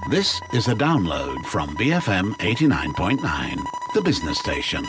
This is a download from BFM 89.9, the business station.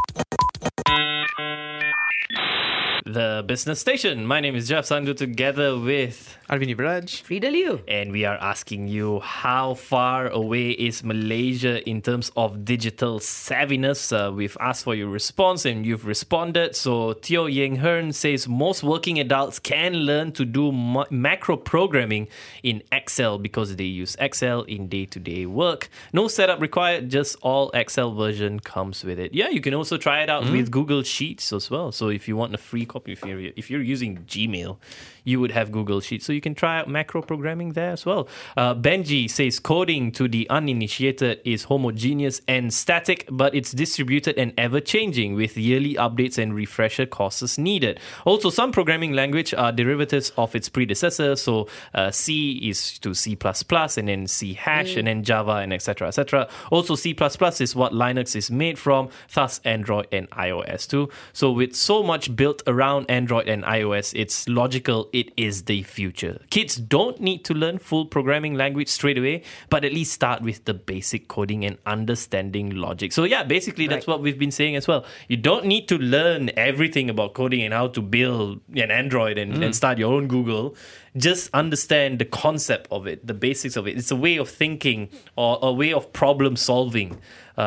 The Business Station. My name is Jeff Sandhu together with Arvind Raj. Frida Liu. and we are asking you how far away is Malaysia in terms of digital savviness. We've asked for your response and you've responded. So Teo Yeng Hearn says most working adults can learn to do macro programming in Excel because they use Excel in day-to-day work. No setup required, just all Excel version comes with it. Yeah, you can also try it out with Google Sheets as well. So if you want a free copy, if you're using Gmail, you would have Google Sheets. So you can try out macro programming there as well. Benji says coding to the uninitiated is homogeneous and static, but it's distributed and ever-changing with yearly updates and refresher courses needed. Also, some programming language are derivatives of its predecessor. So C is to C++ and then C#, and then Java and etc. etc. Also, C++ is what Linux is made from, thus Android and iOS too. So with so much built around Android and iOS, it's logical it is the future. Kids don't need to learn full programming language straight away, but at least start with the basic coding and understanding logic. So yeah, basically that's what we've been saying as well. You don't need to learn everything about coding and how to build an Android and start your own Google. Just understand the concept of it, the basics of it. It's a way of thinking or a way of problem solving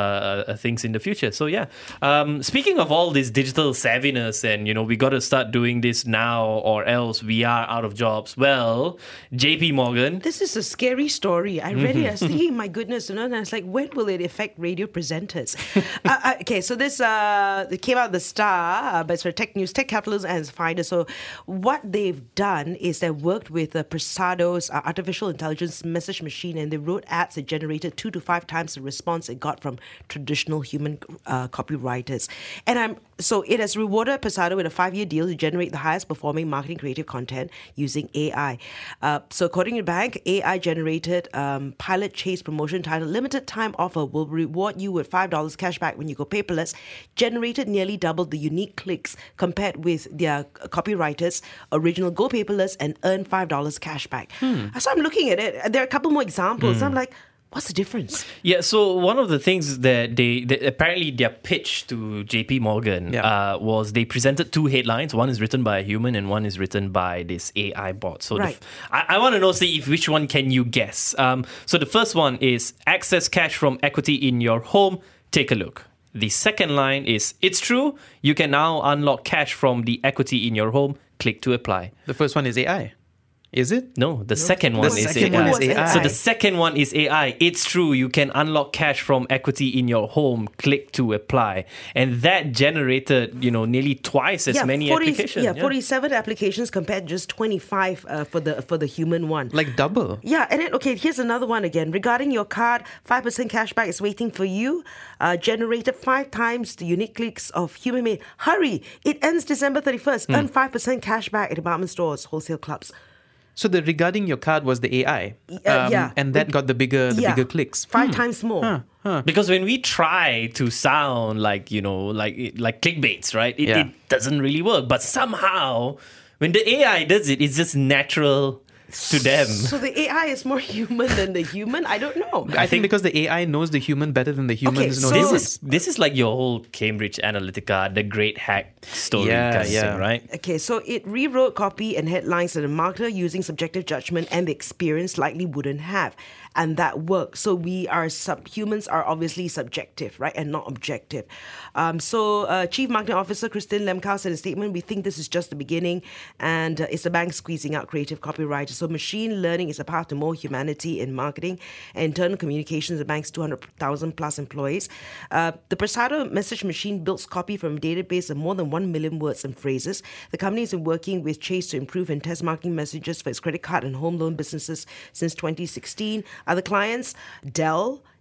things in the future. So yeah, speaking of all this digital savviness and, we got to start doing this now or else we are out of jobs. Well, JP Morgan. This is a scary story. I read it. I was thinking, my goodness, and I was like, when will it affect radio presenters? Okay, so this it came out the Star, but it's for Tech News, Tech Capitalism and Finder. So what they've done is they worked with Prasado's artificial intelligence message machine, and they wrote ads that generated 2 to 5 times the response it got from traditional human copywriters. So it has rewarded Prasado with a 5-year deal to generate the highest performing marketing creative content using AI. So according to the bank, AI generated pilot chase promotion titled Limited Time Offer will reward you with $5 cashback when you go paperless, generated nearly double the unique clicks compared with their copywriters' original Go Paperless and earn $5 cashback. So I'm looking at it. There are a couple more examples. I'm like, what's the difference? Yeah, so one of the things that they apparently their pitch to JP Morgan was they presented 2 headlines. One is written by a human and one is written by this AI bot. So I want to know, see if which one can you guess. So the first one is access cash from equity in your home. Take a look. The second line is, it's true, you can now unlock cash from the equity in your home. Click to apply. The first one is AI. Is it? No, the second one is AI. So the second one is AI. It's true, you can unlock cash from equity in your home. Click to apply. And that generated, nearly twice as many applications. 47 applications compared to just 25 for the human one. Like double. Yeah, and then, here's another one again. Regarding your card, 5% cashback is waiting for you. Generated 5 times the unique clicks of human made. Hurry! It ends December 31st. Earn 5% cashback at department stores, wholesale clubs. So the regarding your card was the AI, and that got the bigger clicks. 5 times more. Because when we try to sound like clickbaits, right? It doesn't really work. But somehow, when the AI does it, it's just natural to them. So the AI is more human than the human? I don't know. I think because the AI knows the human better than the humans know humans. This is like your whole Cambridge Analytica, the great hack story kind of thing, right? Okay, so it rewrote copy and headlines that a marketer using subjective judgment and the experience likely wouldn't have. And that works. So humans are obviously subjective, right? And not objective. So Chief Marketing Officer Christine Lemkau said in a statement, we think this is just the beginning and it's the bank squeezing out creative copywriters. So machine learning is a path to more humanity in marketing and internal communications. The bank's 200,000 plus employees. The Prasado message machine builds copy from a database of more than 1 million words and phrases. The company has been working with Chase to improve and test marketing messages for its credit card and home loan businesses since 2016. Other clients, Dell,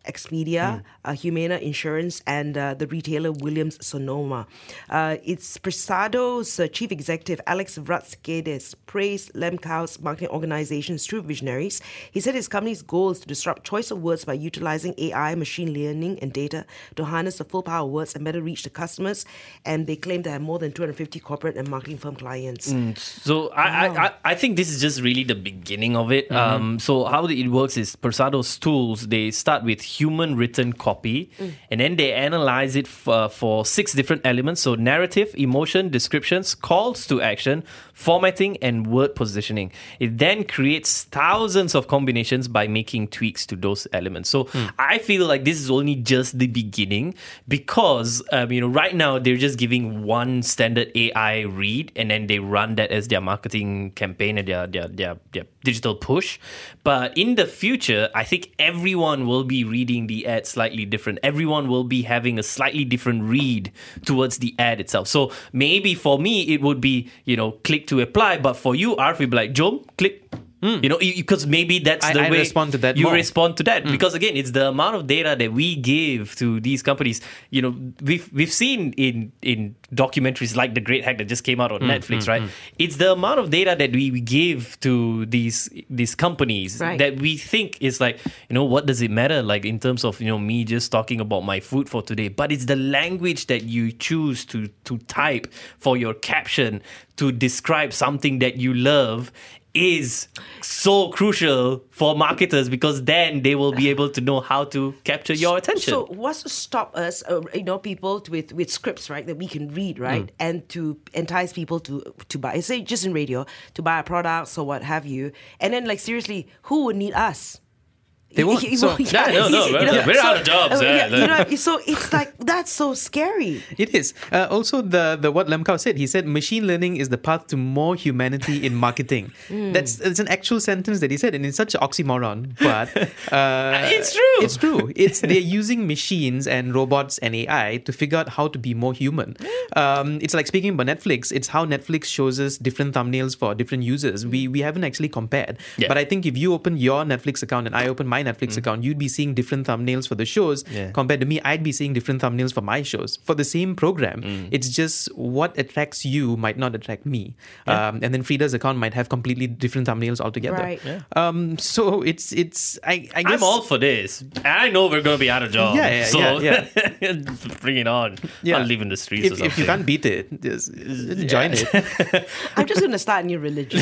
Expedia, Humana Insurance, and the retailer Williams Sonoma. It's Presado's chief executive, Alex Vratskedes, praised Lemcow's marketing organization's true visionaries. He said his company's goal is to disrupt choice of words by utilizing AI, machine learning, and data to harness the full power of words and better reach the customers. And they claim to have more than 250 corporate and marketing firm clients. So I think this is just really the beginning of it. So how it works is Presado's tools, they start with human written copy and then they analyze it for 6 different elements. So narrative, emotion, descriptions, calls to action, formatting, and word positioning. It then creates thousands of combinations by making tweaks to those elements. So I feel like this is only just the beginning because right now they're just giving one standard AI read and then they run that as their marketing campaign and their digital push. But in the future, I think everyone will be reading the ad slightly different. Everyone will be having a slightly different read towards the ad itself. So maybe for me, it would be, click to apply. But for you, Arf, you'd be like, Jom, click. Because maybe that's the way respond to that you more. respond to that. Because again, it's the amount of data that we give to these companies. We've seen in documentaries like The Great Hack that just came out on Netflix, right? It's the amount of data that we give to these companies that we think is like, what does it matter? Like in terms of me just talking about my food for today, but it's the language that you choose to type for your caption to describe something that you love is so crucial for marketers because then they will be able to know how to capture your attention. So what's to stop us, people with scripts, right, that we can read, right, and to entice people to buy, say just in radio, to buy our products or what have you, and then like seriously, who would need us? They won't. We're out of jobs. So it's like that's so scary. It is. Also, the what Lemcow said, he said machine learning is the path to more humanity in marketing. That's an actual sentence that he said, and it's such an oxymoron, but it's true. It's true. They're using machines and robots and AI to figure out how to be more human. It's like speaking about Netflix. It's how Netflix shows us different thumbnails for different users. We haven't actually compared, but I think if you open your Netflix account and I open my Netflix account, you'd be seeing different thumbnails for the shows. Compared to me, I'd be seeing different thumbnails for my shows for the same program. It's just what attracts you might not attract me. And then Frida's account might have completely different thumbnails altogether. Right. So it's I guess I'm all for this. I know we're going to be out of jobs. Bring it on. I'll live in the streets or something. If you can't beat it, just join it. I'm just going to start a new religion.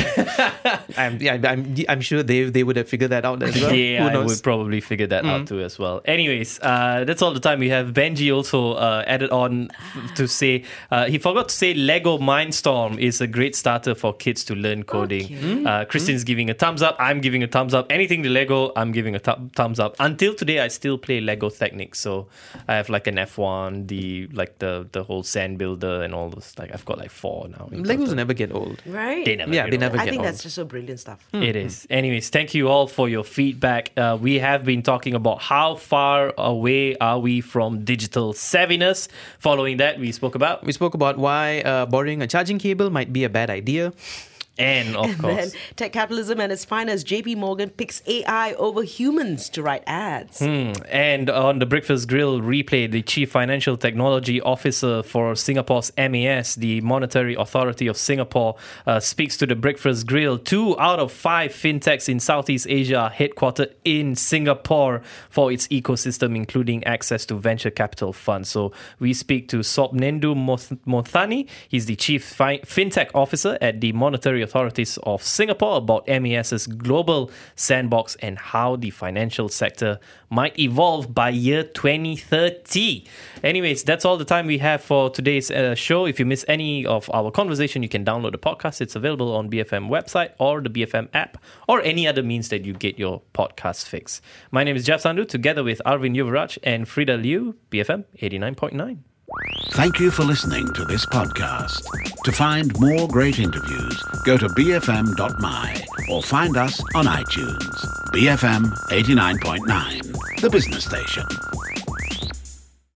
I'm sure they would have figured that out as well. Yeah, I would probably figure that out too as well. Anyways, that's all the time we have. Benji also added on to say he forgot to say Lego Mindstorm is a great starter for kids to learn coding. Christine's giving a thumbs up. I'm giving a thumbs up. Anything to Lego, I'm giving a thumbs up. Until today, I still play Lego Technics. So I have like an F1, the whole sand builder and all those. Like I've got like 4 now. Legos never get old, right? They never get old. I think that's just so brilliant stuff. It is. Anyways, thank you all for your feedback. We have been talking about how far away are we from digital savviness. Following that, we spoke about why borrowing a charging cable might be a bad idea. And of course, then tech capitalism at its finest. JP Morgan picks AI over humans to write ads. And on the Breakfast Grill replay, the Chief Financial Technology Officer for Singapore's MAS, the Monetary Authority of Singapore, speaks to the Breakfast Grill. 2 out of 5 fintechs in Southeast Asia are headquartered in Singapore for its ecosystem, including access to venture capital funds. So we speak to Sopnendu Mothani. He's the Chief Fintech Officer at the Monetary Authorities of Singapore about MAS's global sandbox and how the financial sector might evolve by year 2030. Anyways, that's all the time we have for today's show. If you miss any of our conversation, you can download the podcast. It's available on BFM website or the BFM app or any other means that you get your podcast fix. My name is Jeff Sandhu, together with Arvind Yuvaraj and Frida Liu, BFM 89.9. Thank you for listening to this podcast. To find more great interviews, go to bfm.my or find us on iTunes. BFM 89.9, the business station.